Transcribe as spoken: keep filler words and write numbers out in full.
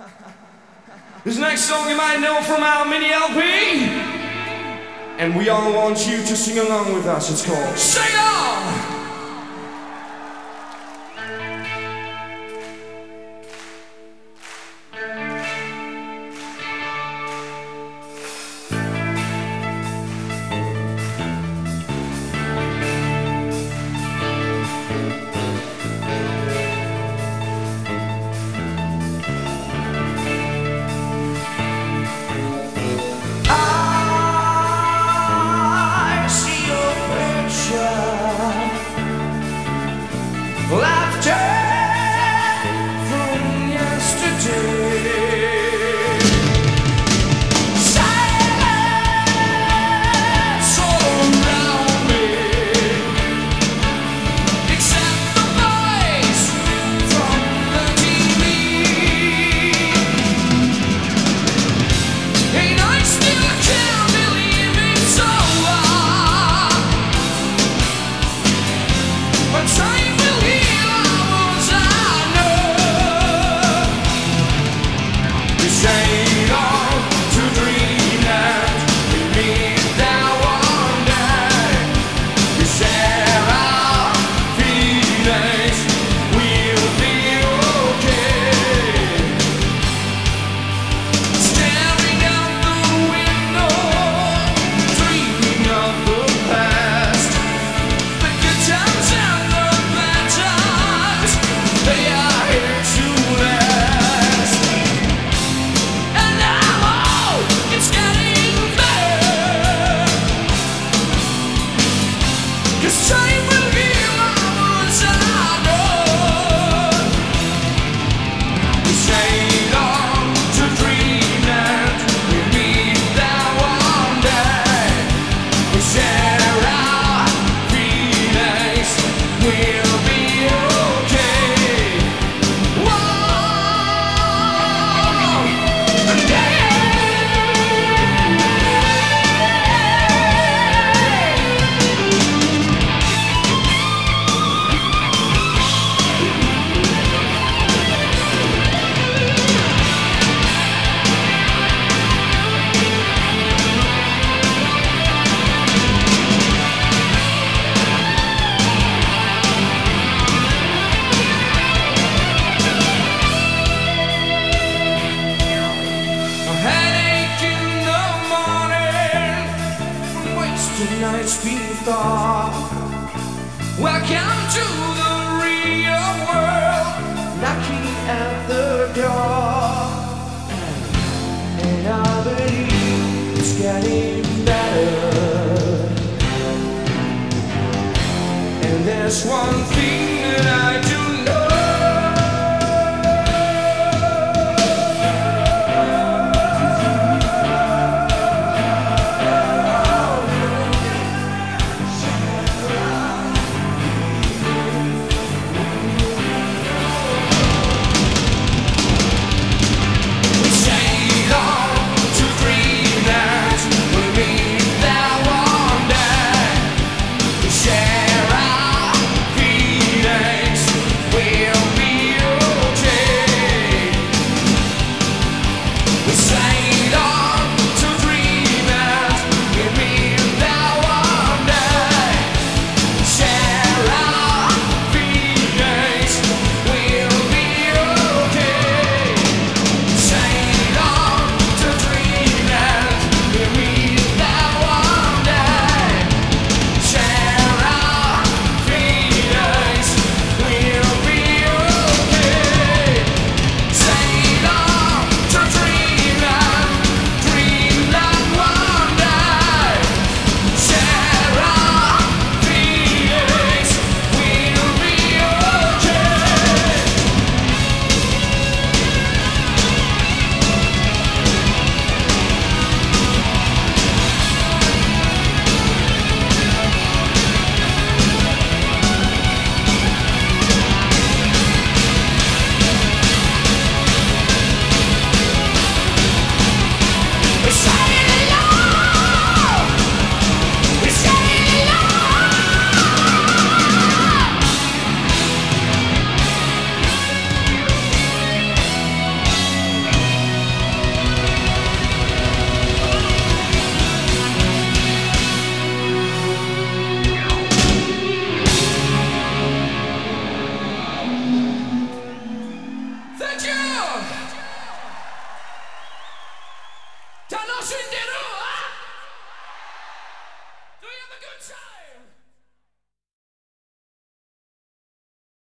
This next song you might know from our mini L P, and we all want you to sing along with us. It's called Sing On! Laughter from yesterday, silence all around me, except the voice from the T V. And I still can't believe it's over, but time will heal. Tonight's before. Welcome to the real world, knocking at the door. And I believe it's getting better. And there's one thing that I do know. Share our feelings. Cinderella. Do you have a good time?